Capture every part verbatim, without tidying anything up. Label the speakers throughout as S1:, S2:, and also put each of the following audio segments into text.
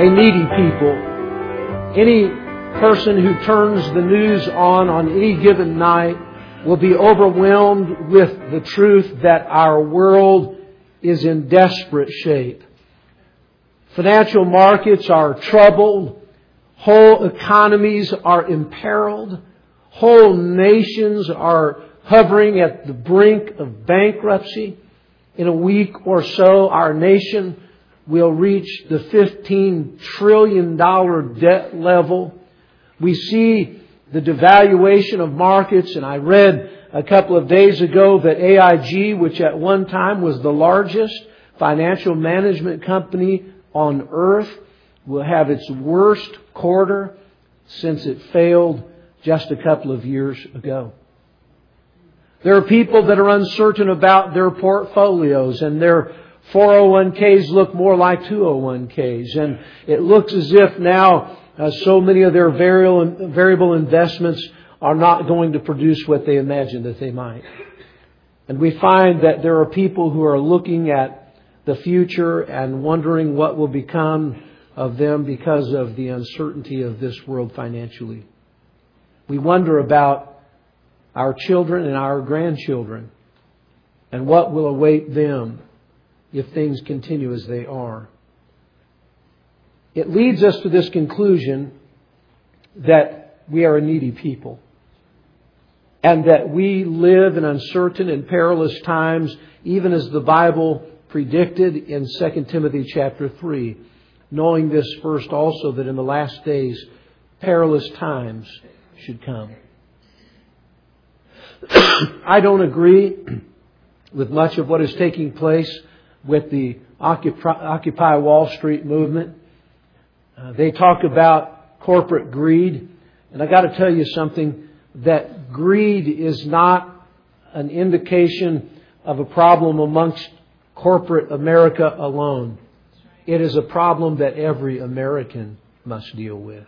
S1: a needy people. Any person who turns the news on on any given night will be overwhelmed with the truth that our world is in desperate shape. Financial markets are troubled. Whole economies are imperiled. Whole nations are hovering at the brink of bankruptcy. In a week or so, our nation will reach the fifteen trillion dollars debt level. We see the devaluation of markets, and I read a couple of days ago that A I G, which at one time was the largest financial management company on earth, will have its worst quarter since it failed just a couple of years ago. There are people that are uncertain about their portfolios, and their four oh one k's look more like two oh one k's. And it looks as if now uh, so many of their variable, variable investments are not going to produce what they imagined that they might. And we find that there are people who are looking at the future and wondering what will become of them because of the uncertainty of this world financially. We wonder about our children and our grandchildren and what will await them if things continue as they are. It leads us to this conclusion that we are a needy people and that we live in uncertain and perilous times, even as the Bible predicted in Second Timothy chapter three, knowing this first also, that in the last days perilous times should come. I don't agree with much of what is taking place with the Occupy Wall Street movement. Uh, they talk about corporate greed. And I got to tell you something, that greed is not an indication of a problem amongst corporate America alone. It is a problem that every American must deal with.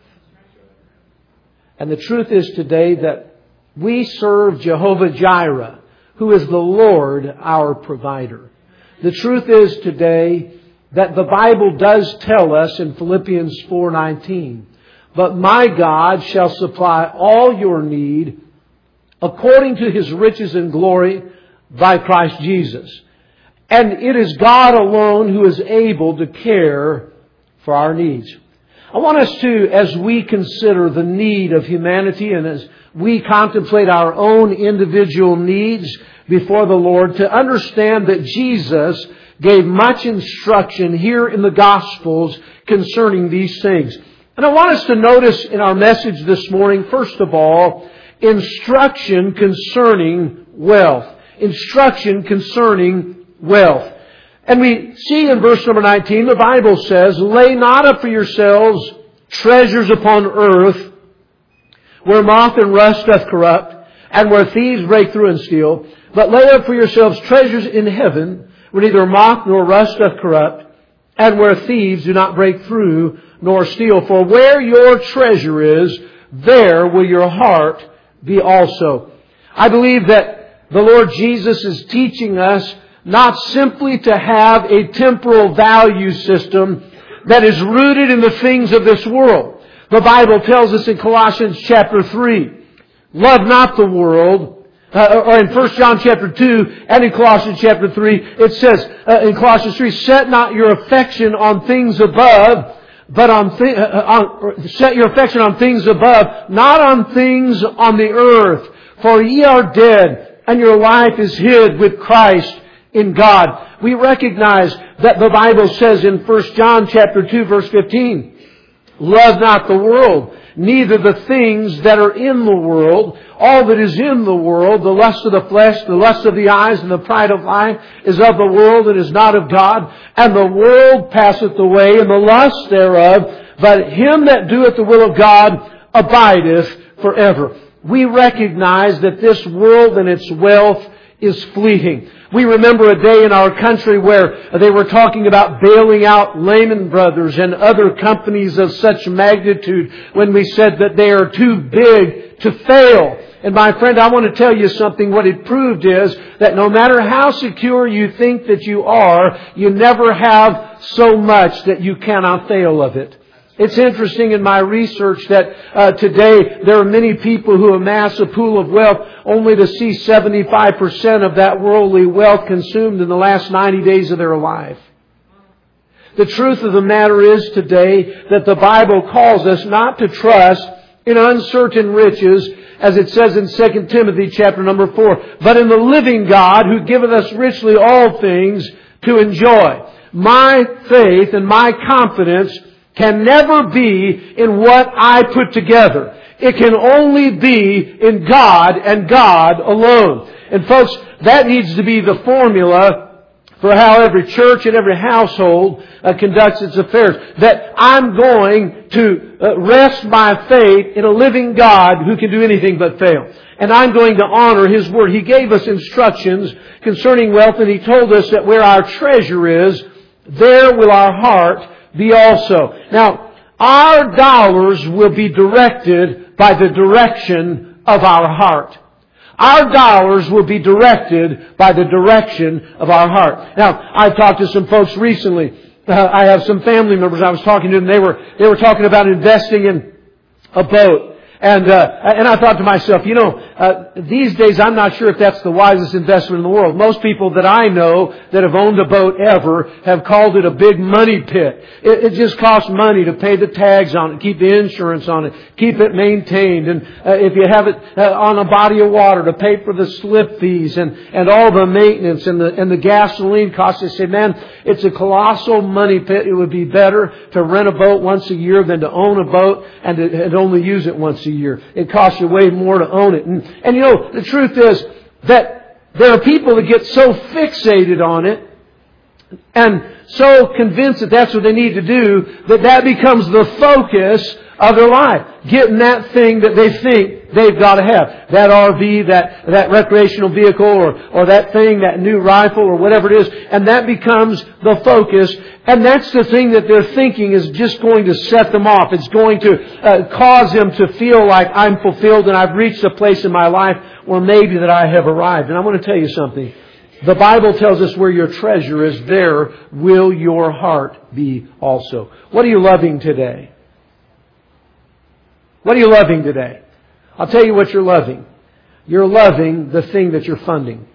S1: And the truth is today that we serve Jehovah Jireh, who is the Lord, our provider. The truth is today that the Bible does tell us in Philippians four nineteen, but my God shall supply all your need according to His riches and glory by Christ Jesus. And it is God alone who is able to care for our needs. I want us to, as we consider the need of humanity and as we contemplate our own individual needs before the Lord, to understand that Jesus gave much instruction here in the Gospels concerning these things. And I want us to notice in our message this morning, first of all, instruction concerning wealth. Instruction concerning wealth. And we see in verse number nineteen, the Bible says, lay not up for yourselves treasures upon earth, where moth and rust doth corrupt, and where thieves break through and steal, but lay up for yourselves treasures in heaven, where neither moth nor rust doth corrupt, and where thieves do not break through nor steal. For where your treasure is, there will your heart be also. I believe that the Lord Jesus is teaching us not simply to have a temporal value system that is rooted in the things of this world. The Bible tells us in Colossians chapter three, love not the world, uh, or in First John chapter two and in Colossians chapter three, it says uh, in Colossians three, set not your affection on things above, but on, th- uh, on set your affection on things above, not on things on the earth. For ye are dead, and your life is hid with Christ in God. We recognize that the Bible says in First John chapter two verse fifteen, love not the world, neither the things that are in the world. All that is in the world, the lust of the flesh, the lust of the eyes, and the pride of life, is of the world and is not of God. And the world passeth away, and the lust thereof, but him that doeth the will of God abideth forever. We recognize that this world and its wealth is fleeting. We remember a day in our country where they were talking about bailing out Lehman Brothers and other companies of such magnitude when we said that they are too big to fail. And my friend, I want to tell you something. What it proved is that no matter how secure you think that you are, you never have so much that you cannot fail of it. It's interesting in my research that uh, today there are many people who amass a pool of wealth only to see seventy-five percent of that worldly wealth consumed in the last ninety days of their life. The truth of the matter is today that the Bible calls us not to trust in uncertain riches, as it says in Second Timothy chapter number four, but in the living God who giveth us richly all things to enjoy. My faith and my confidence can never be in what I put together. It can only be in God and God alone. And folks, that needs to be the formula for how every church and every household uh, conducts its affairs. That I'm going to uh, rest my faith in a living God who can do anything but fail. And I'm going to honor His Word. He gave us instructions concerning wealth, and He told us that where our treasure is, there will our heart be also. Now, our dollars will be directed by the direction of our heart. Our dollars will be directed by the direction of our heart. Now, I've talked to some folks recently. Uh, I have some family members I was talking to, and they were they were talking about investing in a boat. And uh, and I thought to myself, you know, uh, these days I'm not sure if that's the wisest investment in the world. Most people that I know that have owned a boat ever have called it a big money pit. It, it just costs money to pay the tags on it, keep the insurance on it, keep it maintained, and uh, if you have it uh, on a body of water, to pay for the slip fees and and all the maintenance and the and the gasoline costs. They say, man, it's a colossal money pit. It would be better to rent a boat once a year than to own a boat and to and only use it once a year. Year. It costs you way more to own it. And, and you know, the truth is that there are people that get so fixated on it and so convinced that that's what they need to do that that becomes the focus of their life. Getting that thing that they think they've got to have. That R V, that, that recreational vehicle, or, or that thing, that new rifle, or whatever it is. And that becomes the focus. And that's the thing that they're thinking is just going to set them off. It's going to uh, cause them to feel like I'm fulfilled and I've reached a place in my life where maybe that I have arrived. And I want to tell you something. The Bible tells us where your treasure is, there will your heart be also. What are you loving today? What are you loving today? I'll tell you what you're loving. You're loving the thing that you're funding.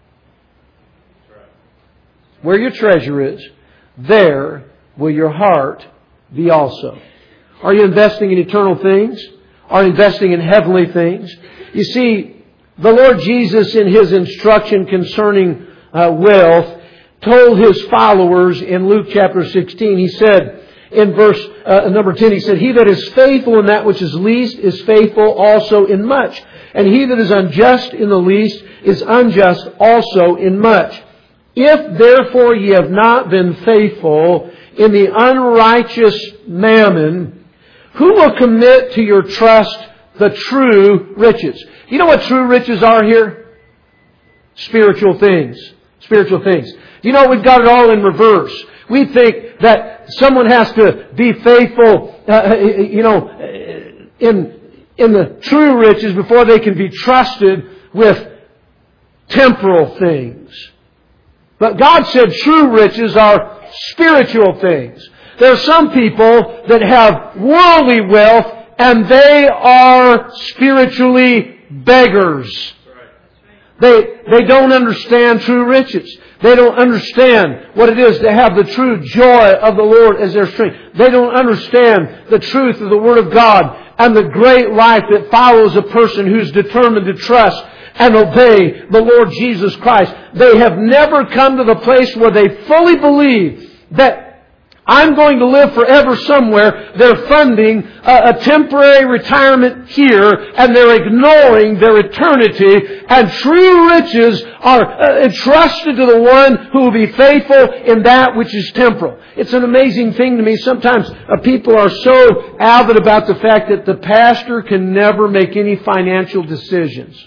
S1: Where your treasure is, there will your heart be also. Are you investing in eternal things? Are you investing in heavenly things? You see, the Lord Jesus, in His instruction concerning uh, wealth, told His followers in Luke chapter sixteen, He said, in verse uh, number ten, He said, He that is faithful in that which is least is faithful also in much. And he that is unjust in the least is unjust also in much. If therefore ye have not been faithful in the unrighteous mammon, who will commit to your trust the true riches? You know what true riches are here? Spiritual things. Spiritual things. You know, we've got it all in reverse. We think that someone has to be faithful, uh, you know, in in the true riches before they can be trusted with temporal things. But God said true riches are spiritual things. There are some people that have worldly wealth and they are spiritually beggars. They, they don't understand true riches. They don't understand what it is to have the true joy of the Lord as their strength. They don't understand the truth of the Word of God and the great life that follows a person who's determined to trust and obey the Lord Jesus Christ. They have never come to the place where they fully believe that I'm going to live forever somewhere. They're funding a, a temporary retirement here, and they're ignoring their eternity. And true riches are uh, entrusted to the one who will be faithful in that which is temporal. It's an amazing thing to me. Sometimes uh, people are so avid about the fact that the pastor can never make any financial decisions.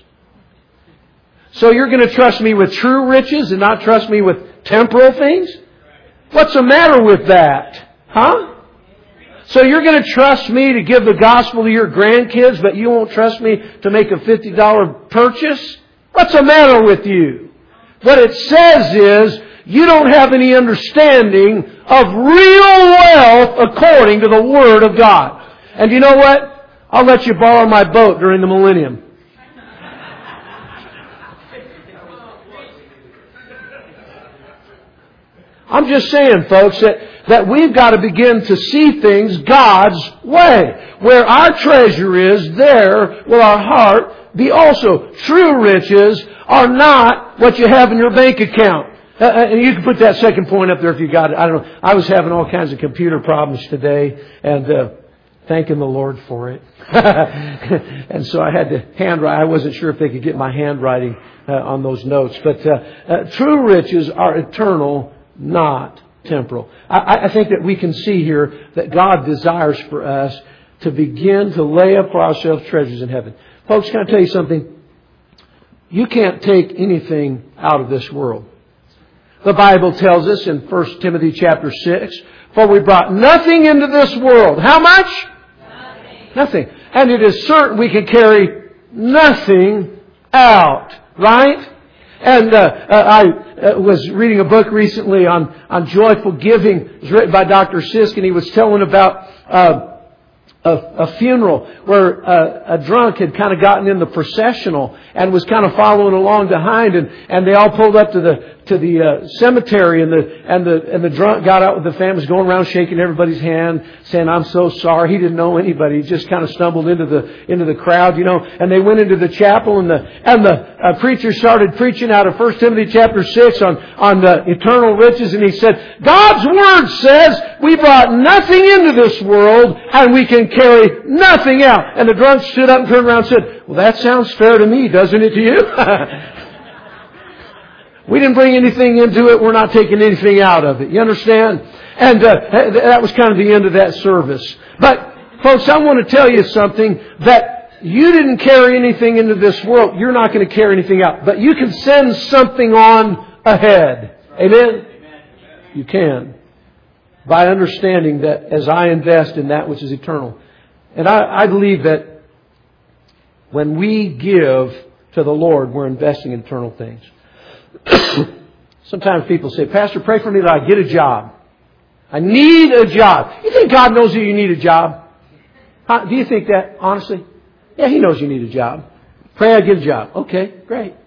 S1: So you're going to trust me with true riches and not trust me with temporal things? What's the matter with that? Huh? So you're going to trust me to give the gospel to your grandkids, but you won't trust me to make a fifty dollars purchase? What's the matter with you? What it says is, you don't have any understanding of real wealth according to the Word of God. And you know what? I'll let you borrow my boat during the millennium. I'm just saying, folks, that, that we've got to begin to see things God's way. Where our treasure is, there will our heart be also. True riches are not what you have in your bank account. Uh, and you can put that second point up there if you got it. I don't know. I was having all kinds of computer problems today, and uh, thanking the Lord for it. And so I had to handwrite. I wasn't sure if they could get my handwriting uh, on those notes. But uh, uh, true riches are eternal, not temporal. I, I think that we can see here that God desires for us to begin to lay up for ourselves treasures in heaven. Folks, can I tell you something? You can't take anything out of this world. The Bible tells us in First Timothy chapter six, for we brought nothing into this world. How much? Nothing. Nothing. And it is certain we can carry nothing out. Right? And uh, uh, I uh, was reading a book recently on, on joyful giving. It was written by Doctor Sisk, and he was telling about uh, a, a funeral where uh, a drunk had kind of gotten in the processional and was kind of following along behind, and, and they all pulled up to the to the uh, cemetery, and the and the and the drunk got out with the family, going around shaking everybody's hand, saying, "I'm so sorry." He didn't know anybody. He just kind of stumbled into the into the crowd, you know. And they went into the chapel, and the and the uh, preacher started preaching out of First Timothy chapter six on on the eternal riches, and he said, "God's word says we brought nothing into this world, and we can carry nothing out." And the drunk stood up and turned around and said, "Well, that sounds fair to me, doesn't it to you?" We didn't bring anything into it. We're not taking anything out of it. You understand? And uh, that was kind of the end of that service. But, folks, I want to tell you something, that you didn't carry anything into this world. You're not going to carry anything out. But you can send something on ahead. Amen? You can. By understanding that as I invest in that which is eternal. And I, I believe that when we give to the Lord, we're investing in eternal things. Sometimes people say, "Pastor, pray for me that I get a job. I need a job." You think God knows that you need a job? Huh? Do you think that, honestly? Yeah, He knows you need a job. Pray I get a job. Okay, great.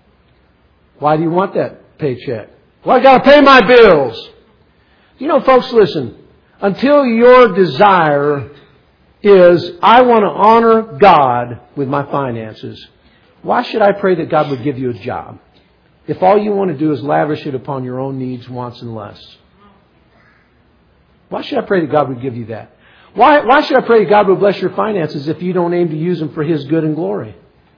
S1: Why do you want that paycheck? Well, I got to pay my bills. You know, folks, listen. Until your desire is, I want to honor God with my finances, why should I pray that God would give you a job? If all you want to do is lavish it upon your own needs, wants, and lusts. Why should I pray that God would give you that? Why, why should I pray that God would bless your finances if you don't aim to use them for His good and glory?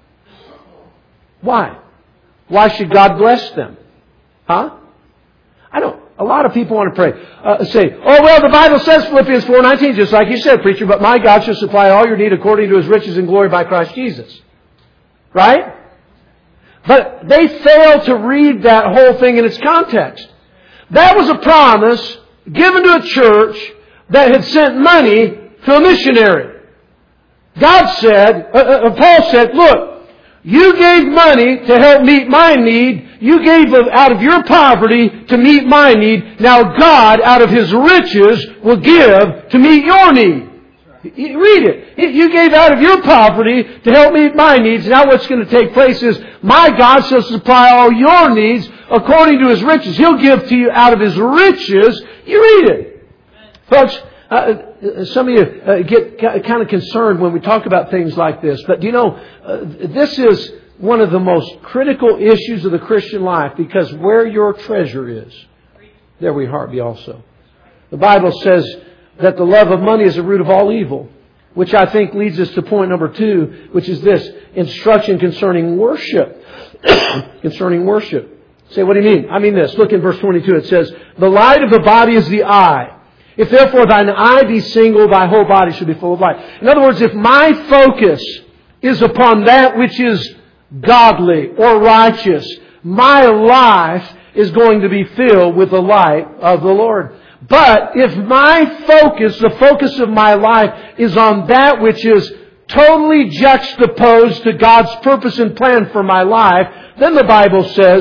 S1: Why? Why should God bless them? Huh? I don't. A lot of people want to pray. Uh, say, "Oh, well, the Bible says Philippians four nineteen, just like you said, preacher, but my God shall supply all your need according to His riches and glory by Christ Jesus." Right? But they fail to read that whole thing in its context. That was a promise given to a church that had sent money to a missionary. God said, uh, uh, Paul said, "Look, you gave money to help meet my need. You gave out of your poverty to meet my need. Now God, out of His riches, will give to meet your need." Read it. You gave out of your poverty to help meet my needs. Now what's going to take place is, my God shall supply all your needs according to His riches. He'll give to you out of His riches. You read it. Folks, uh, some of you uh, get kind of concerned when we talk about things like this. But do you know, uh, this is one of the most critical issues of the Christian life, because where your treasure is, there will your heart be also. The Bible says that the love of money is the root of all evil, which I think leads us to point number two, which is this: instruction concerning worship. Concerning worship. Say, what do you mean? I mean this. Look in verse twenty-two. It says, "The light of the body is the eye. If therefore thine eye be single, thy whole body should be full of light." In other words, if my focus is upon that which is godly or righteous, my life is going to be filled with the light of the Lord. But if my focus, the focus of my life, is on that which is totally juxtaposed to God's purpose and plan for my life, then the Bible says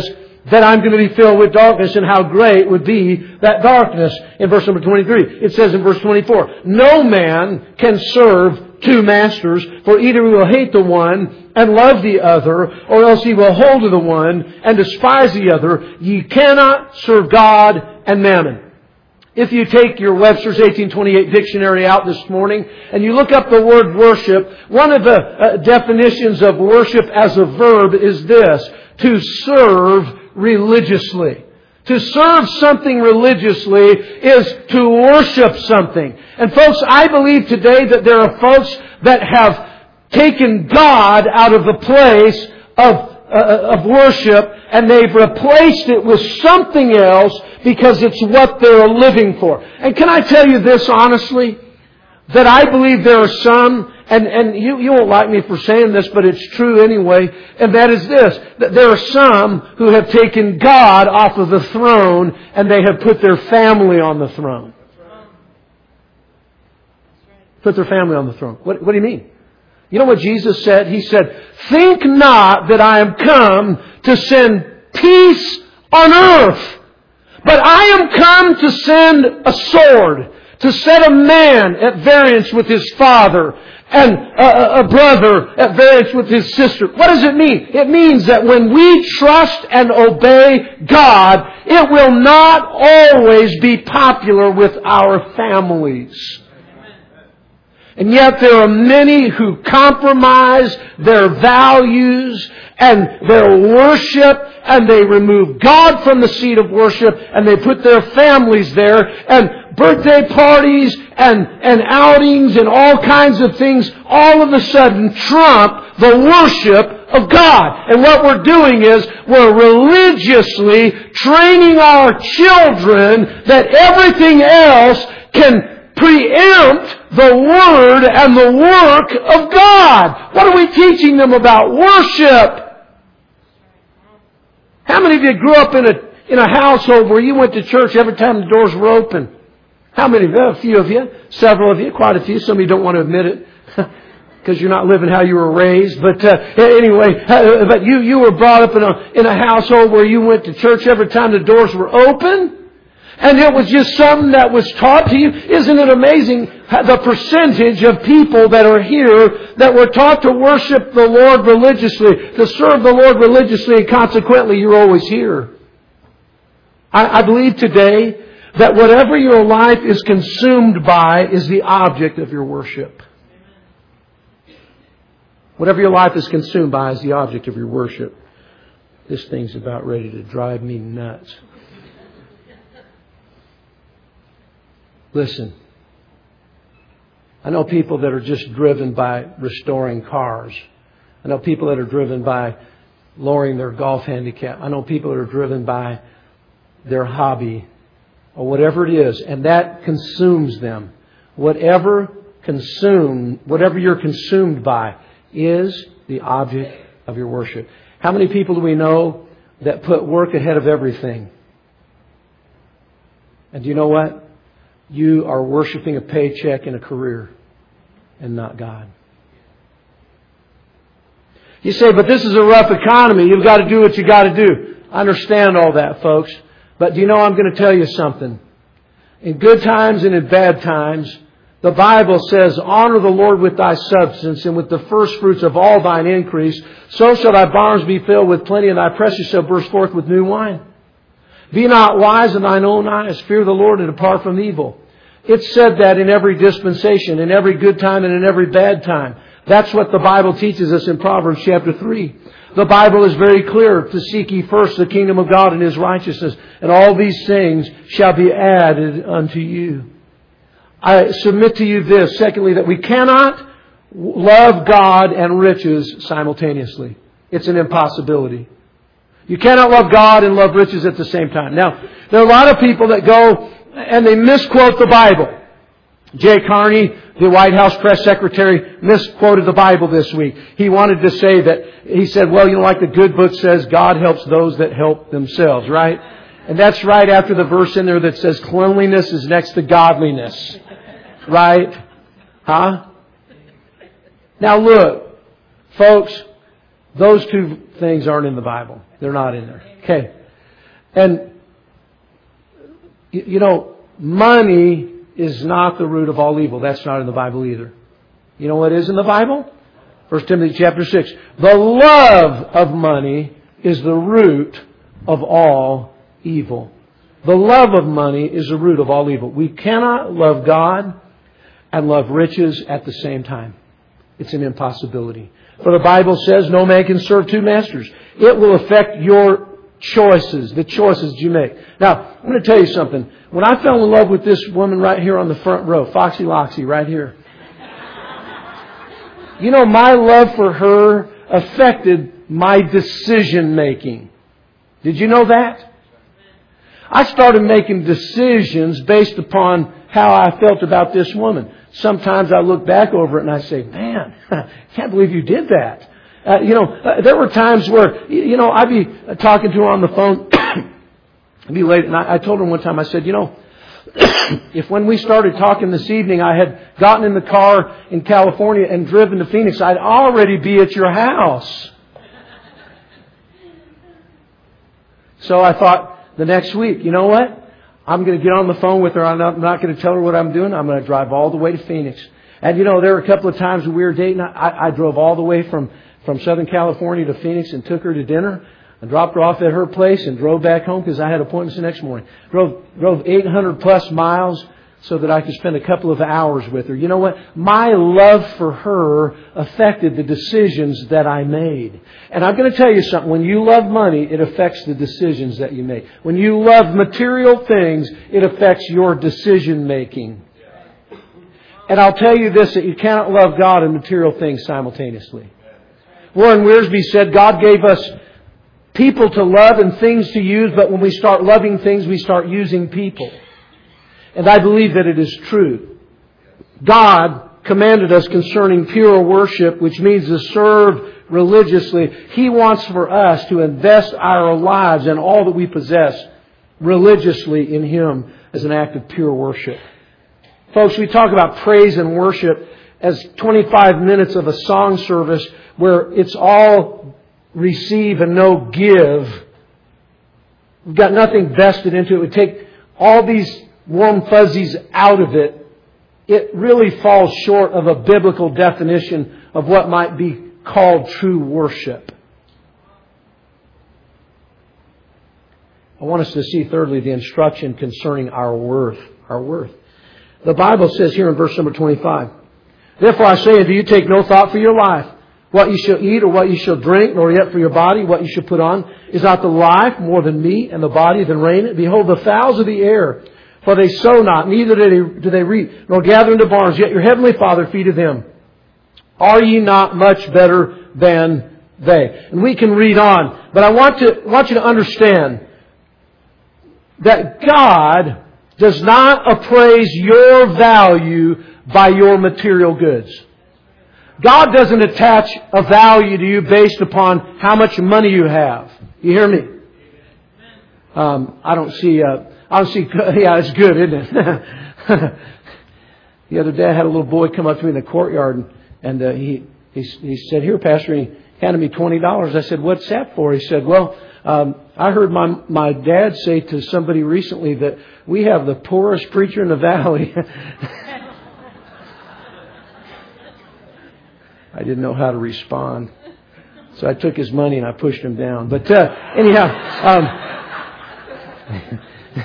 S1: that I'm going to be filled with darkness, and how great would be that darkness. In verse number twenty-three, it says in verse twenty-four, no man can serve two masters, for either he will hate the one and love the other, or else he will hold to the one and despise the other. Ye cannot serve God and mammon. If you take your Webster's eighteen twenty-eight dictionary out this morning and you look up the word worship, one of the uh, definitions of worship as a verb is this: to serve religiously. To serve something religiously is to worship something. And folks, I believe today that there are folks that have taken God out of the place of Uh, of worship, and they've replaced it with something else because it's what they're living for. And can I tell you this honestly? That I believe there are some, and, and you, you won't like me for saying this, but it's true anyway, and that is this, that there are some who have taken God off of the throne and they have put their family on the throne. Put their family on the throne. What, what do you mean? You know what Jesus said? He said, think not that I am come to send peace on earth, but I am come to send a sword, to set a man at variance with his father, and a, a brother at variance with his sister. What does it mean? It means that when we trust and obey God, it will not always be popular with our families. And yet there are many who compromise their values and their worship, and they remove God from the seat of worship, and they put their families there, and birthday parties and, and outings and all kinds of things all of a sudden trump the worship of God. And what we're doing is we're religiously training our children that everything else can preempt the Word and the work of God. What are we teaching them about worship? How many of you grew up in a in a household where you went to church every time the doors were open? How many of you? A few of you. Several of you. Quite a few. Some of you don't want to admit it because you're not living how you were raised. But uh, anyway, uh, but you, you were brought up in a, in a household where you went to church every time the doors were open. And it was just something that was taught to you. Isn't it amazing the percentage of people that are here that were taught to worship the Lord religiously, to serve the Lord religiously, and consequently you're always here. I, I believe today that whatever your life is consumed by is the object of your worship. Whatever your life is consumed by is the object of your worship. This thing's about ready to drive me nuts. Listen, I know people that are just driven by restoring cars. I know people that are driven by lowering their golf handicap. I know people that are driven by their hobby or whatever it is, and that consumes them. Whatever consume, whatever you're consumed by is the object of your worship. How many people do we know that put work ahead of everything? And do you know what? You are worshiping a paycheck and a career and not God. You say, but this is a rough economy. You've got to do what you got to do. I understand all that, folks. But do you know, I'm going to tell you something. In good times and in bad times, the Bible says, honor the Lord with thy substance and with the first fruits of all thine increase. So shall thy barns be filled with plenty, and thy pressure shall burst forth with new wine. Be not wise in thine own eyes. Fear the Lord and depart from evil. It's said that in every dispensation, in every good time and in every bad time. That's what the Bible teaches us in Proverbs chapter three. The Bible is very clear to seek ye first the kingdom of God and His righteousness, and all these things shall be added unto you. I submit to you this, secondly, that we cannot love God and riches simultaneously. It's an impossibility. You cannot love God and love riches at the same time. Now, there are a lot of people that go and they misquote the Bible. Jay Carney, the White House press secretary, misquoted the Bible this week. He wanted to say that, he said, well, you know, like the good book says, God helps those that help themselves, right? And that's right after the verse in there that says cleanliness is next to godliness. Right? Huh? Now look, folks, those two things aren't in the Bible. They're not in there. Okay. And, you know, money is not the root of all evil. That's not in the Bible either. You know what is in the Bible? First Timothy chapter six. The love of money is the root of all evil. The love of money is the root of all evil. We cannot love God and love riches at the same time. It's an impossibility. For the Bible says no man can serve two masters. It will affect your choices, the choices you make. Now, I'm going to tell you something. When I fell in love with this woman right here on the front row, Foxy Loxy, right here. You know, my love for her affected my decision making. Did you know that? I started making decisions based upon how I felt about this woman. Sometimes I look back over it and I say, man, I can't believe you did that. Uh, you know, uh, there were times where, you know, I'd be talking to her on the phone. It'd be late. And I, I told her one time, I said, you know, if when we started talking this evening, I had gotten in the car in California and driven to Phoenix, I'd already be at your house. So I thought the next week, you know what? I'm going to get on the phone with her. I'm not, I'm not going to tell her what I'm doing. I'm going to drive all the way to Phoenix. And, you know, there were a couple of times when we were dating. I, I drove all the way from, from Southern California to Phoenix and took her to dinner. I dropped her off at her place and drove back home because I had appointments the next morning. Drove, drove eight hundred plus miles so that I could spend a couple of hours with her. You know what? My love for her affected the decisions that I made. And I'm going to tell you something. When you love money, it affects the decisions that you make. When you love material things, it affects your decision making. And I'll tell you this, that you cannot love God and material things simultaneously. Warren Wiersbe said God gave us people to love and things to use, but when we start loving things, we start using people. And I believe that it is true. God commanded us concerning pure worship, which means to serve religiously. He wants for us to invest our lives and all that we possess religiously in Him as an act of pure worship. Folks, we talk about praise and worship as twenty-five minutes of a song service where it's all receive and no give. We've got nothing vested into it. We take all these warm fuzzies out of it. It really falls short of a biblical definition of what might be called true worship. I want us to see thirdly the instruction concerning our worth. Our worth. The Bible says here in verse number twenty-five, therefore I say unto you, take no thought for your life, what you shall eat or what you shall drink, nor yet for your body what you shall put on. Is not the life more than meat, and the body than raiment? Behold, the fowls of the air, for they sow not, neither do they, do they reap, nor gather into barns, yet your heavenly Father feedeth them. Are ye not much better than they? And we can read on, but I want to want you to understand that God does not appraise your value by your material goods. God doesn't attach a value to you based upon how much money you have. You hear me? Um, I don't see... Uh, I don't see... Yeah, it's good, isn't it? The other day I had a little boy come up to me in the courtyard and, and uh, he, he he said, here, Pastor, and he handed me twenty dollars. I said, what's that for? He said, well, um, I heard my my dad say to somebody recently that we have the poorest preacher in the valley. I didn't know how to respond. So I took his money and I pushed him down. But uh, anyhow... Um,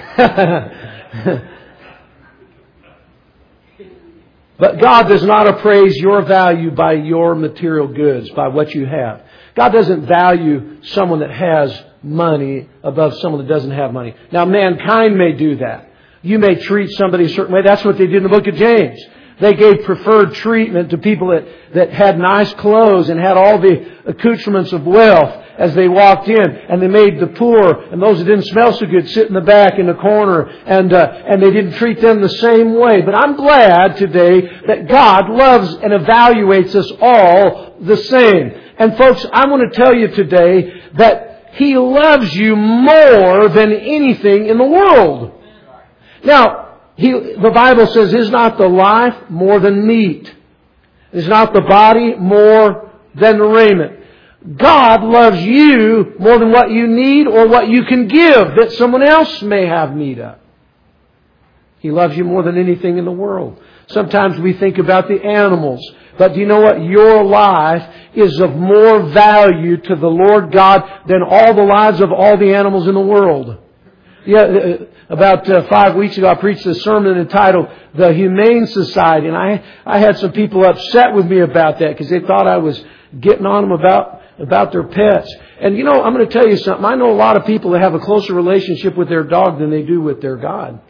S1: but God does not appraise your value by your material goods, by what you have. God doesn't value someone that has money above someone that doesn't have money. Now, mankind may do that. You may treat somebody a certain way. That's what they did in the book of James. They gave preferred treatment to people that, that had nice clothes and had all the accoutrements of wealth as they walked in. And they made the poor and those that didn't smell so good sit in the back in the corner. And, uh, and they didn't treat them the same way. But I'm glad today that God loves and evaluates us all the same. And folks, I want to tell you today that He loves you more than anything in the world. Now, He, the Bible says, is not the life more than meat? Is not the body more than the raiment? God loves you more than what you need or what you can give that someone else may have need of. He loves you more than anything in the world. Sometimes we think about the animals. But do you know what? Your life is of more value to the Lord God than all the lives of all the animals in the world. Yeah, about uh, five weeks ago I preached a sermon entitled The Humane Society. And I, I had some people upset with me about that because they thought I was getting on them about, about their pets. And you know, I'm going to tell you something. I know a lot of people that have a closer relationship with their dog than they do with their God.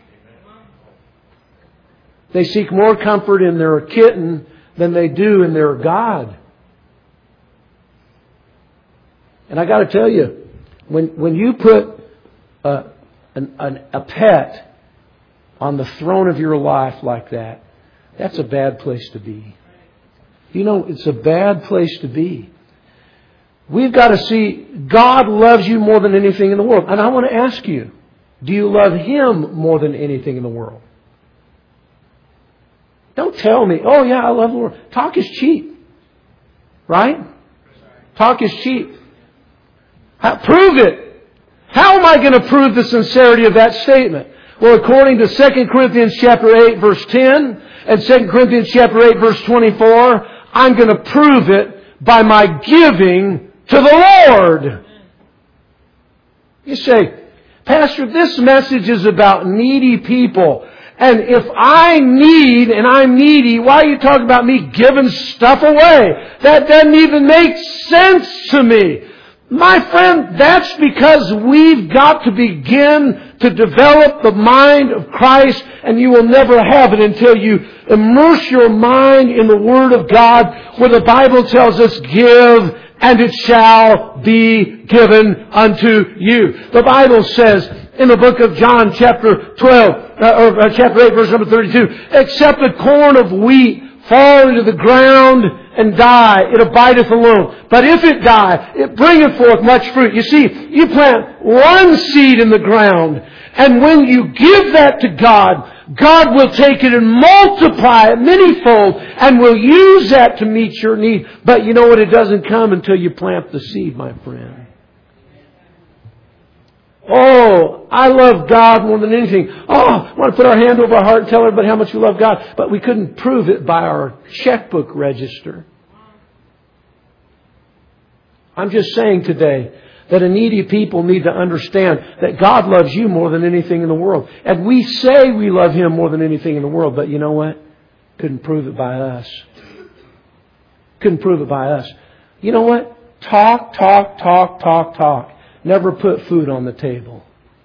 S1: They seek more comfort in their kitten than they do in their God. And I got to tell you, when when you put a, an, an, a pet on the throne of your life like that, that's a bad place to be. You know, it's a bad place to be. We've got to see God loves you more than anything in the world. And I want to ask you, do you love Him more than anything in the world? Don't tell me, oh yeah, I love the Lord. Talk is cheap. Right? Talk is cheap. How, prove it. How am I going to prove the sincerity of that statement? Well, according to Second Corinthians chapter eight verse ten and Second Corinthians chapter eight verse twenty-four, I'm going to prove it by my giving to the Lord. You say, Pastor, this message is about needy people. And if I need and I'm needy, why are you talking about me giving stuff away? That doesn't even make sense to me. My friend, that's because we've got to begin to develop the mind of Christ, and you will never have it until you immerse your mind in the Word of God, where the Bible tells us, give and it shall be given unto you. The Bible says in the book of John chapter twelve, uh, or uh, chapter eight verse number thirty-two, except a corn of wheat fall into the ground and die, it abideth alone. But if it die, it bringeth forth much fruit. You see, you plant one seed in the ground, and when you give that to God, God will take it and multiply it manyfold and will use that to meet your need. But you know what? It doesn't come until you plant the seed, my friend. Oh, I love God more than anything. Oh, I want to put our hand over our heart and tell everybody how much we love God. But we couldn't prove it by our checkbook register. I'm just saying today that a needy people need to understand that God loves you more than anything in the world. And we say we love Him more than anything in the world. But you know what? Couldn't prove it by us. Couldn't prove it by us. You know what? Talk, talk, talk, talk, talk. Never put food on the table.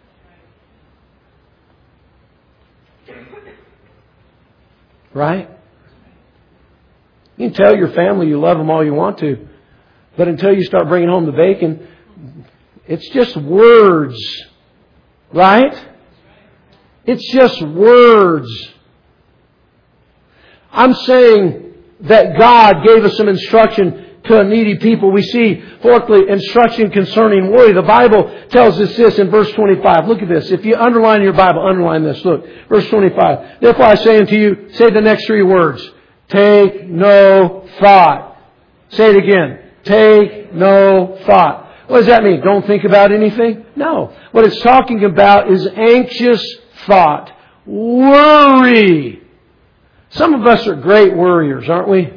S1: Right? You can tell your family you love them all you want to. But until you start bringing home the bacon, it's just words. Right? It's just words. I'm saying that God gave us some instruction to a needy people. We see, fourthly, instruction concerning worry. The Bible tells us this in verse twenty-five. Look at this. If you underline your Bible, underline this. Look, verse twenty-five. Therefore I say unto you, say the next three words. Take no thought. Say it again. Take no thought. What does that mean? Don't think about anything? No. What it's talking about is anxious thought. Worry. Some of us are great worriers, aren't we?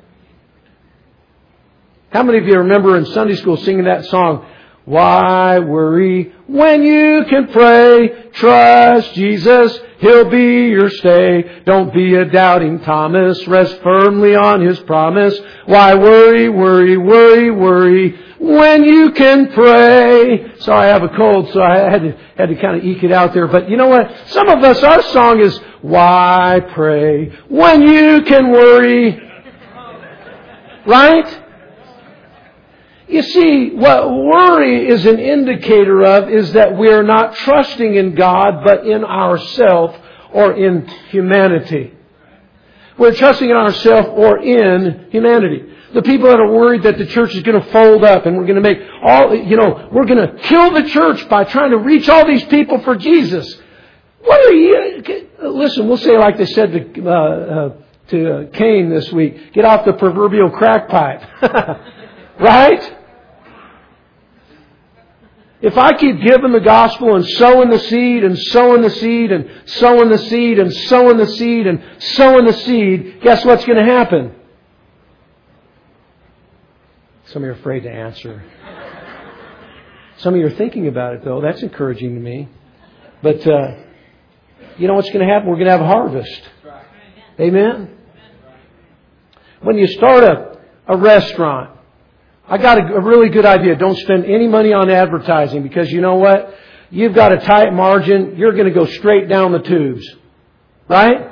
S1: How many of you remember in Sunday school singing that song, why worry when you can pray? Trust Jesus, He'll be your stay. Don't be a doubting Thomas. Rest firmly on His promise. Why worry, worry, worry, worry when you can pray? Sorry, I have a cold, so I had to, had to kind of eke it out there. But you know what? Some of us, our song is, why pray when you can worry? Right? You see, what worry is an indicator of is that we're not trusting in God, but in ourselves or in humanity. We're trusting in ourselves or in humanity. The people that are worried that the church is going to fold up and we're going to make all, you know, we're going to kill the church by trying to reach all these people for Jesus. What are you? Listen, we'll say like they said to, uh, uh, to Cain this week, get off the proverbial crack pipe. Right? If I keep giving the gospel and sowing the seed and sowing the seed and sowing the seed and sowing the seed and sowing the seed, guess what's going to happen? Some of you are afraid to answer. Some of you are thinking about it, though. That's encouraging to me. But uh, you know what's going to happen? We're going to have a harvest. Amen? When you start a, a restaurant, I got a, a really good idea. Don't spend any money on advertising because you know what? You've got a tight margin. You're going to go straight down the tubes. Right?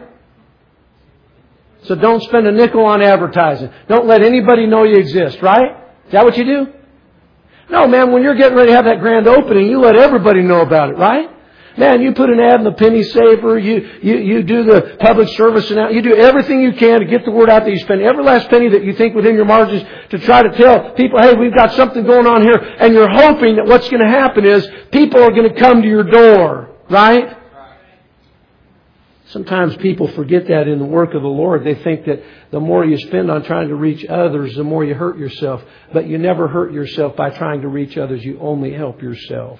S1: So don't spend a nickel on advertising. Don't let anybody know you exist. Right? Is that what you do? No, man. When you're getting ready to have that grand opening, you let everybody know about it. Right? Man, you put an ad in the Penny Saver, you, you, you do the public service, and you do everything you can to get the word out there. You spend every last penny that you think within your margins to try to tell people, hey, we've got something going on here. And you're hoping that what's going to happen is people are going to come to your door. Right? Sometimes people forget that in the work of the Lord. They think that the more you spend on trying to reach others, the more you hurt yourself. But you never hurt yourself by trying to reach others. You only help yourself.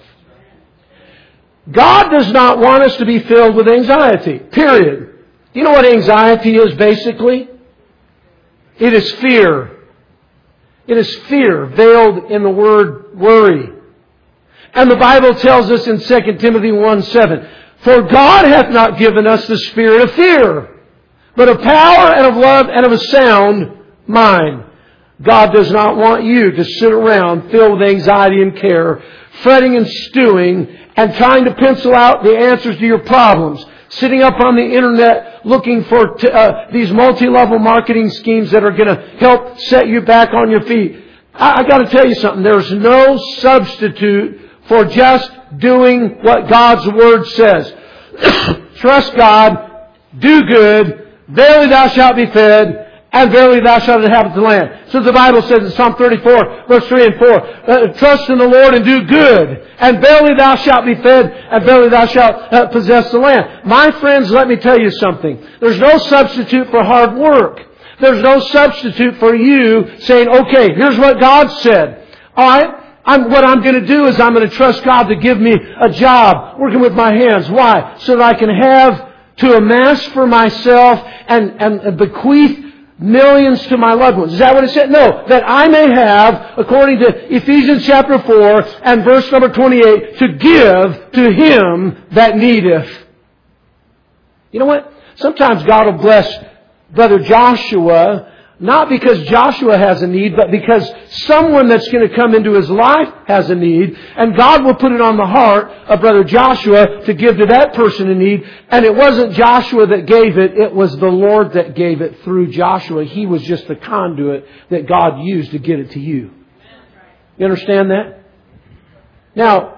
S1: God does not want us to be filled with anxiety. Period. You know what anxiety is basically? It is fear. It is fear veiled in the word worry. And the Bible tells us in Second Timothy one seven, for God hath not given us the spirit of fear, but of power and of love and of a sound mind. God does not want you to sit around filled with anxiety and care, fretting and stewing, and trying to pencil out the answers to your problems. Sitting up on the internet looking for t- uh, these multi-level marketing schemes that are going to help set you back on your feet. I, I got to tell you something. There's no substitute for just doing what God's Word says. Trust God, do good, verily thou shalt be fed, and verily thou shalt inhabit the land. So the Bible says in Psalm thirty-four, verse three and four, uh, trust in the Lord and do good, and verily thou shalt be fed, and verily thou shalt uh, possess the land. My friends, let me tell you something. There's no substitute for hard work. There's no substitute for you saying, okay, here's what God said. All right? I'm, what I'm going to do is I'm going to trust God to give me a job working with my hands. Why? So that I can have to amass for myself and, and bequeath millions to my loved ones. Is that what it said? No. That I may have, according to Ephesians chapter four and verse number twenty-eight, to give to him that needeth. You know what? Sometimes God will bless Brother Joshua, not because Joshua has a need, but because someone that's going to come into his life has a need. And God will put it on the heart of Brother Joshua to give to that person a need. And it wasn't Joshua that gave it. It was the Lord that gave it through Joshua. He was just the conduit that God used to get it to you. You understand that? Now,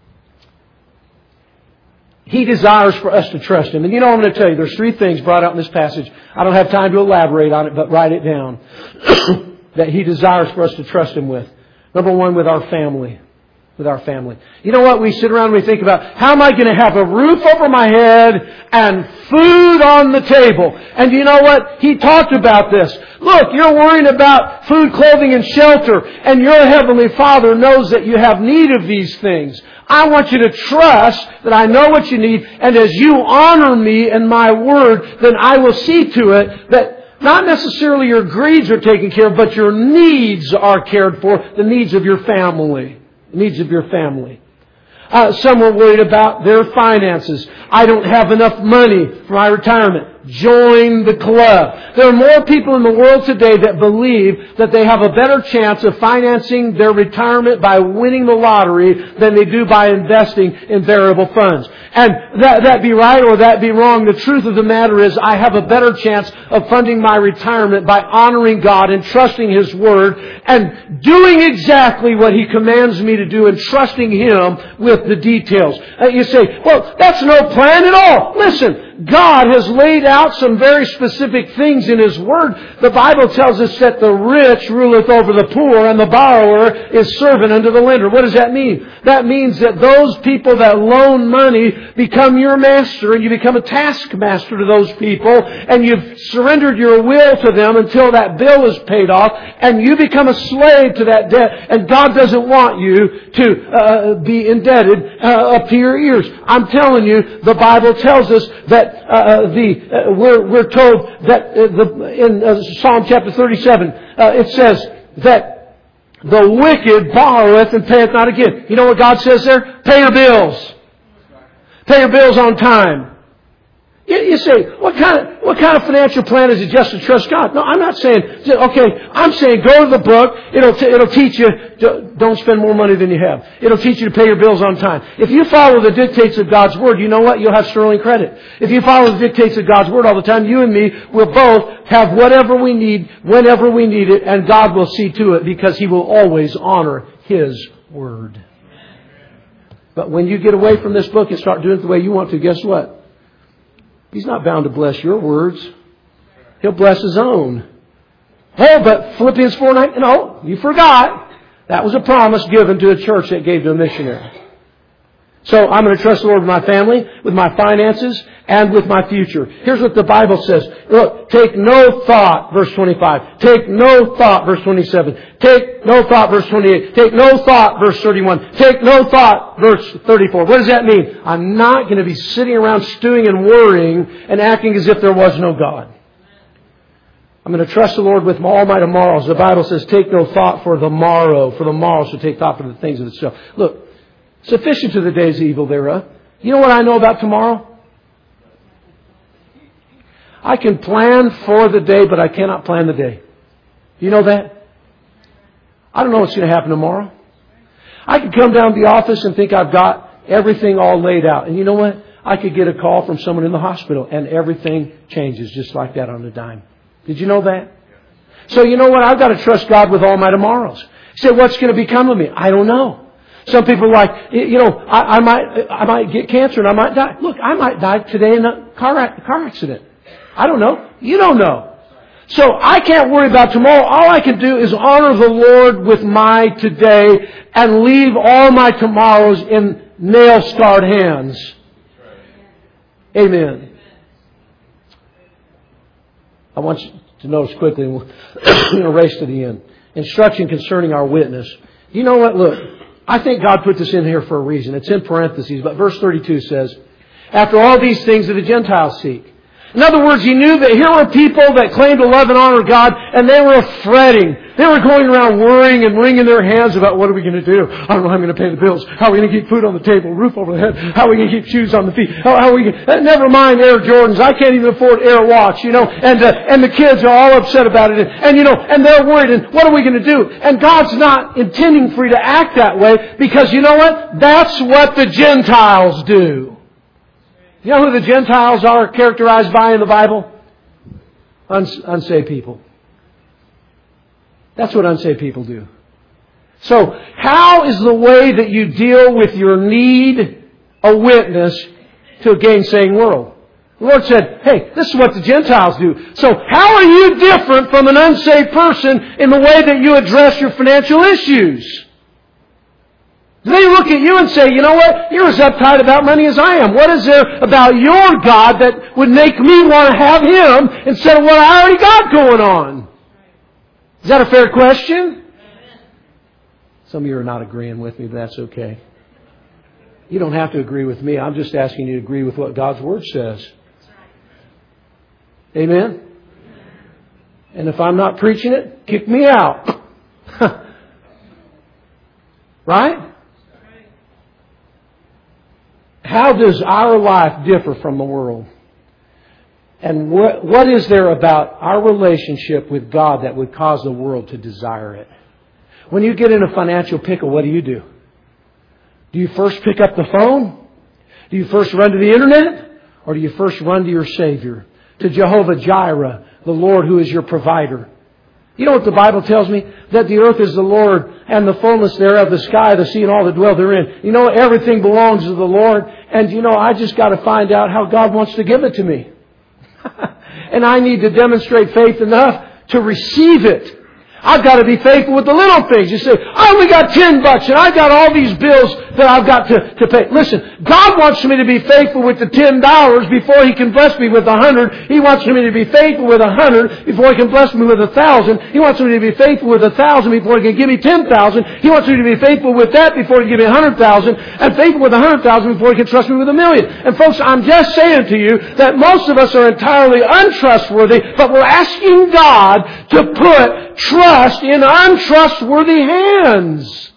S1: He desires for us to trust Him. And you know, I'm going to tell you, there's three things brought out in this passage. I don't have time to elaborate on it, but write it down. That He desires for us to trust Him with. Number one, with our family. With our family. You know what? We sit around and we think about, how am I going to have a roof over my head and food on the table? And you know what? He talked about this. Look, you're worrying about food, clothing, and shelter. And your Heavenly Father knows that you have need of these things. I want you to trust that I know what you need, and as you honor me and my word, then I will see to it that not necessarily your greeds are taken care of, but your needs are cared for, the needs of your family. The needs of your family. Uh, some were worried about their finances. I don't have enough money for my retirement. Join the club. There are more people in the world today that believe that they have a better chance of financing their retirement by winning the lottery than they do by investing in variable funds. And that, that be right or that be wrong, the truth of the matter is I have a better chance of funding my retirement by honoring God and trusting His Word and doing exactly what He commands me to do and trusting Him with the details. Uh, you say, well, that's no plan at all. Listen, God has laid out some very specific things in His Word. The Bible tells us that the rich ruleth over the poor and the borrower is servant unto the lender. What does that mean? That means that those people that loan money become your master, and you become a taskmaster to those people, and you've surrendered your will to them until that bill is paid off, and you become a slave to that debt, and God doesn't want you to uh, be indebted uh, up to your ears. I'm telling you, the Bible tells us that uh, the uh, we're we're told that uh, the, in uh, Psalm chapter thirty-seven uh, it says that the wicked borroweth and payeth not again. You know what God says there? Pay your bills. Pay your bills on time. You, you say, what kind of what kind of financial plan is it just to trust God? No, I'm not saying, okay, I'm saying go to the book. It'll t- it'll teach you, to, don't spend more money than you have. It'll teach you to pay your bills on time. If you follow the dictates of God's Word, you know what? You'll have sterling credit. If you follow the dictates of God's Word all the time, you and me will both have whatever we need, whenever we need it, and God will see to it because He will always honor His Word. But when you get away from this book and start doing it the way you want to, guess what? He's not bound to bless your words. He'll bless His own. Oh, but Philippians four nine, no, you forgot. That was a promise given to a church that gave to a missionary. So I'm going to trust the Lord with my family, with my finances, and with my future. Here's what the Bible says. Look, take no thought, verse twenty-five. Take no thought, verse twenty-seven. Take no thought, verse twenty-eight. Take no thought, verse thirty-one. Take no thought, verse thirty-four. What does that mean? I'm not going to be sitting around stewing and worrying and acting as if there was no God. I'm going to trust the Lord with all my tomorrows. The Bible says, take no thought for the morrow. For the morrow shall take thought for the things of itself. Look, sufficient to the days of evil thereof. You know what I know about tomorrow? I can plan for the day, but I cannot plan the day. You know that? I don't know what's going to happen tomorrow. I could come down to the office and think I've got everything all laid out. And you know what? I could get a call from someone in the hospital and everything changes just like that on a dime. Did you know that? So you know what? I've got to trust God with all my tomorrows. You say, what's going to become of me? I don't know. Some people are like, you know, I, I might I might get cancer and I might die. Look, I might die today in a car, car accident. I don't know. You don't know. So I can't worry about tomorrow. All I can do is honor the Lord with my today and leave all my tomorrows in nail-scarred hands. Amen. I want you to notice quickly, we're going to race to the end. Instruction concerning our witness. You know what? Look, I think God put this in here for a reason. It's in parentheses, but verse thirty-two says, after all these things that the Gentiles seek. In other words, He knew that here were people that claimed to love and honor God, and they were fretting. They were going around worrying and wringing their hands about what are we going to do? I don't know how I'm going to pay the bills. How are we going to keep food on the table, roof over the head? How are we going to keep shoes on the feet? How, how are we going to... Never mind Air Jordans. I can't even afford Air Watch, you know. And uh, and the kids are all upset about it. And, and, you know, and they're worried. And what are we going to do? And God's not intending for you to act that way because you know what? That's what the Gentiles do. You know who the Gentiles are characterized by in the Bible? Uns- unsaved people. That's what unsaved people do. So, how is the way that you deal with your need a witness to a gainsaying world? The Lord said, hey, this is what the Gentiles do. So, how are you different from an unsaved person in the way that you address your financial issues? They look at you and say, you know what? You're as uptight about money as I am. What is there about your God that would make me want to have Him instead of what I already got going on? Is that a fair question? Some of you are not agreeing with me, but that's okay. You don't have to agree with me. I'm just asking you to agree with what God's Word says. Amen? And if I'm not preaching it, kick me out. Right? How does our life differ from the world? And what, what is there about our relationship with God that would cause the world to desire it? When you get in a financial pickle, what do you do? Do you first pick up the phone? Do you first run to the internet? Or do you first run to your Savior? To Jehovah Jireh, the Lord who is your provider. You know what the Bible tells me? That the earth is the Lord and the fullness thereof, the sky, the sea, and all that dwell therein. You know, everything belongs to the Lord. And you know, I just got to find out how God wants to give it to me. And I need to demonstrate faith enough to receive it. I've got to be faithful with the little things. You say, I only got ten bucks and I got all these bills that I've got to, to pay. Listen, God wants me to be faithful with the ten dollars before He can bless me with a hundred. He wants me to be faithful with a hundred before He can bless me with a thousand. He wants me to be faithful with a thousand before He can give me ten thousand. He wants me to be faithful with that before He can give me a hundred thousand. And faithful with a hundred thousand before He can trust me with a million. And folks, I'm just saying to you that most of us are entirely untrustworthy, but we're asking God to put trust in untrustworthy hands.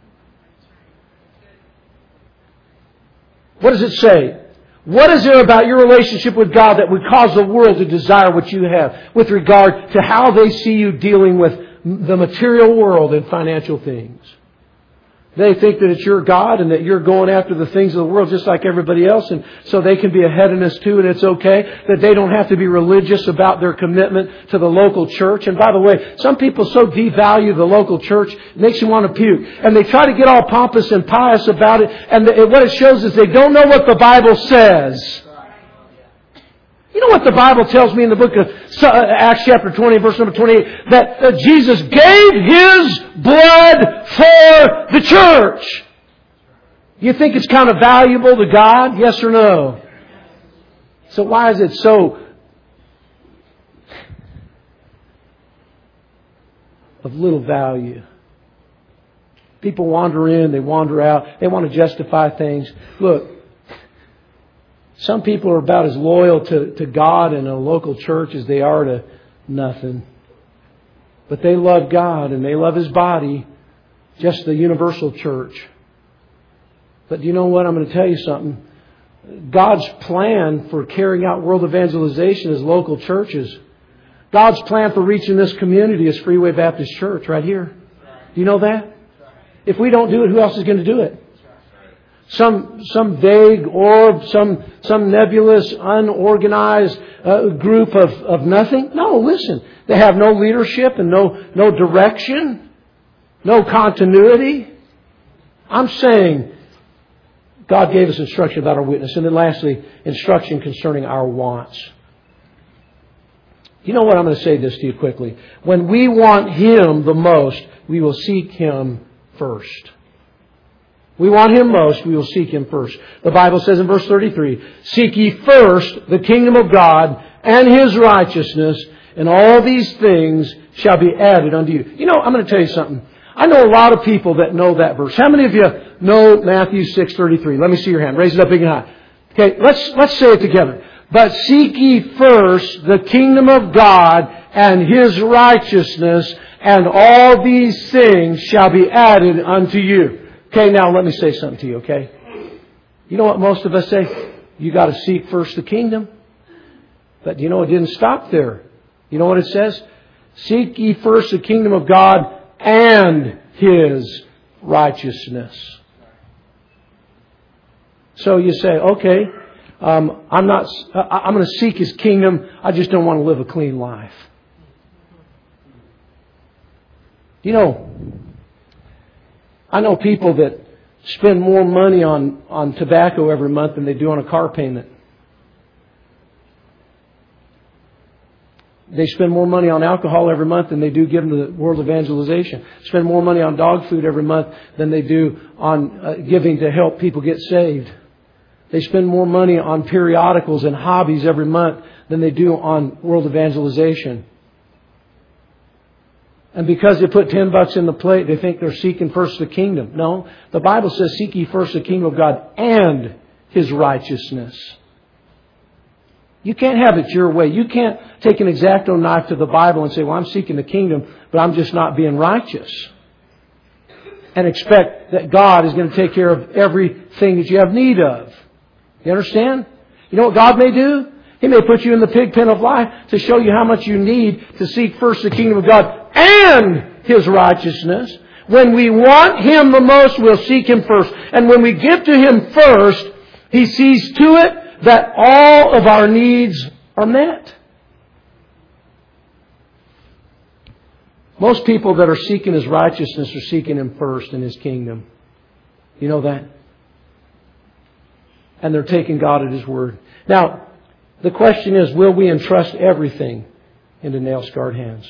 S1: What does it say? What is there about your relationship with God that would cause the world to desire what you have with regard to how they see you dealing with the material world and financial things? They think that it's your God and that you're going after the things of the world just like everybody else, and so they can be a hedonist too, and it's okay. That they don't have to be religious about their commitment to the local church. And by the way, some people so devalue the local church, it makes you want to puke. And they try to get all pompous and pious about it, and the, what it shows is they don't know what the Bible says. You know what the Bible tells me in the book of Acts chapter twenty, verse number twenty-eight? That, that Jesus gave His blood for the church. You think it's kind of valuable to God? Yes or no? So why is it so of little value? People wander in, they wander out, they want to justify things. Look, some people are about as loyal to, to God and a local church as they are to nothing. But they love God and they love His body, just the universal church. But you know what? I'm going to tell you something. God's plan for carrying out world evangelization is local churches. God's plan for reaching this community is Freeway Baptist Church right here. Do you know that? If we don't do it, who else is going to do it? Some some vague orb, some some nebulous, unorganized uh, group of, of nothing? No, listen. They have no leadership and no no direction, no continuity. I'm saying God gave us instruction about our witness. And then lastly, instruction concerning our wants. You know what? I'm going to say this to you quickly. When we want Him the most, we will seek Him first. We want Him most, we will seek Him first. The Bible says in verse thirty-three, seek ye first the kingdom of God and His righteousness, and all these things shall be added unto you. You know, I'm going to tell you something. I know a lot of people that know that verse. How many of you know Matthew six thirty-three? Let me see your hand. Raise it up big and high. Okay, let's, let's say it together. But seek ye first the kingdom of God and His righteousness, and all these things shall be added unto you. Okay, now let me say something to you, okay? You know what most of us say? You got to seek first the kingdom. But you know, it didn't stop there. You know what it says? Seek ye first the kingdom of God and His righteousness. So you say, okay, um, I'm not. I'm going to seek His kingdom. I just don't want to live a clean life. You know, I know people that spend more money on, on tobacco every month than they do on a car payment. They spend more money on alcohol every month than they do giving to the world evangelization. Spend more money on dog food every month than they do on uh, giving to help people get saved. They spend more money on periodicals and hobbies every month than they do on world evangelization. And because they put ten bucks in the plate, they think they're seeking first the kingdom. No, the Bible says, seek ye first the kingdom of God and His righteousness. You can't have it your way. You can't take an X-Acto knife to the Bible and say, well, I'm seeking the kingdom, but I'm just not being righteous. And expect that God is going to take care of everything that you have need of. You understand? You know what God may do? He may put you in the pig pen of life to show you how much you need to seek first the kingdom of God and His righteousness. When we want Him the most, we'll seek Him first. And when we give to Him first, He sees to it that all of our needs are met. Most people that are seeking His righteousness are seeking Him first in His kingdom. You know that? and they're taking God at His word. Now, the question is, will we entrust everything into nail-scarred hands?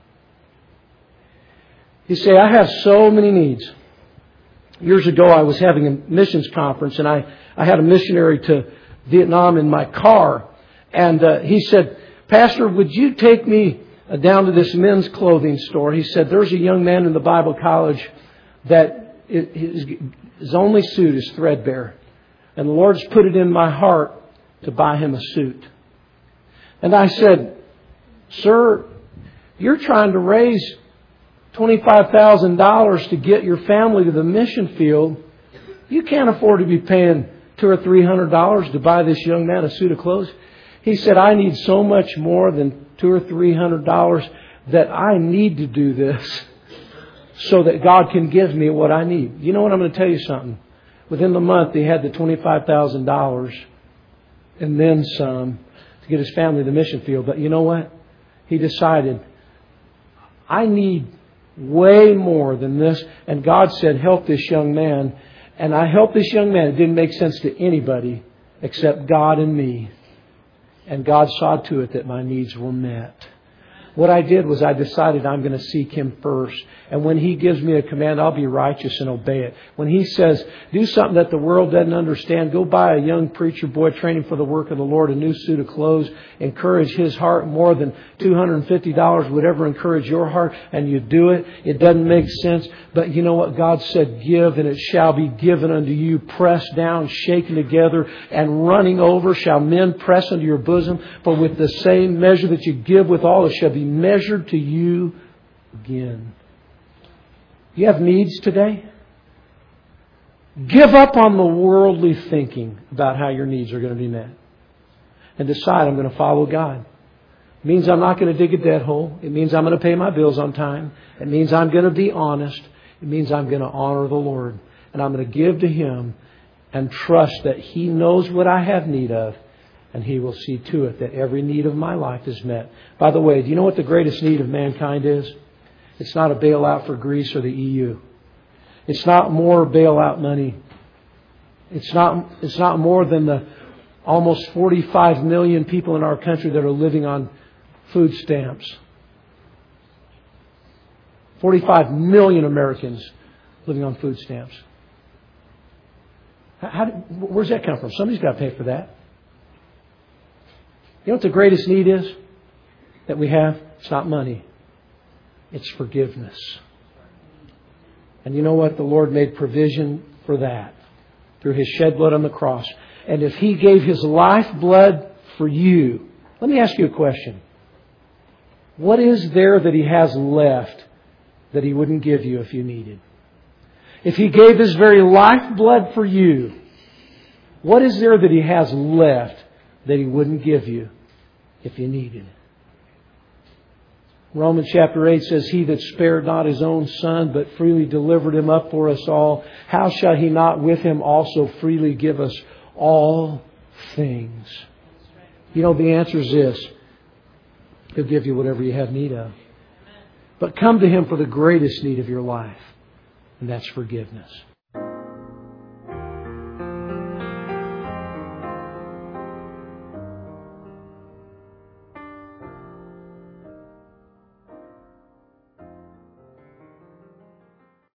S1: You say, I have so many needs. Years ago, I was having a missions conference, and I, I had a missionary to Vietnam in my car. And uh, he said, Pastor, would you take me uh, down to this men's clothing store? He said, there's a young man in the Bible college that it, his, his only suit is threadbare. And the Lord's put it in my heart to buy him a suit. And I said, sir, you're trying to raise twenty-five thousand dollars to get your family to the mission field. You can't afford to be paying two or three hundred dollars to buy this young man a suit of clothes. He said, I need so much more than two or three hundred dollars that I need to do this so that God can give me what I need. You know what? I'm going to tell you something. Within the month, he had the twenty-five thousand dollars and then some to get his family to the mission field. But you know what? He decided, I need way more than this. And God said, help this young man. And I helped this young man. It didn't make sense to anybody except God and me. And God saw to it that my needs were met. What I did was I decided I'm going to seek Him first. And when He gives me a command, I'll be righteous and obey it. When He says, do something that the world doesn't understand, go buy a young preacher boy training for the work of the Lord a new suit of clothes, encourage his heart more than two hundred fifty dollars would ever encourage your heart, and you do it. It doesn't make sense. But you know what? God said, give and it shall be given unto you, pressed down, shaken together, and running over shall men press unto your bosom. For with the same measure that you give withal, it shall be measured to you again. You have needs today? Give up on the worldly thinking about how your needs are going to be met. And decide I'm going to follow God. It means I'm not going to dig a debt hole. It means I'm going to pay my bills on time. It means I'm going to be honest. It means I'm going to honor the Lord. And I'm going to give to Him and trust that He knows what I have need of. And He will see to it that every need of my life is met. By the way, do you know what the greatest need of mankind is? It's not a bailout for Greece or the E U. It's not more bailout money. It's not, it's not more than the almost forty-five million people in our country that are living on food stamps. forty-five million Americans living on food stamps. How, how, where's that come from? Somebody's got to pay for that. You know what the greatest need is that we have? It's not money. It's forgiveness. And you know what? The Lord made provision for that through His shed blood on the cross. And if He gave His lifeblood for you, let me ask you a question. What is there that He has left that He wouldn't give you if you needed? If He gave His very lifeblood for you, what is there that He has left that He wouldn't give you if you needed? Romans chapter eight says, He that spared not His own Son, but freely delivered Him up for us all, how shall He not with Him also freely give us all things? You know, the answer is this. He'll give you whatever you have need of. But come to Him for the greatest need of your life, and that's forgiveness.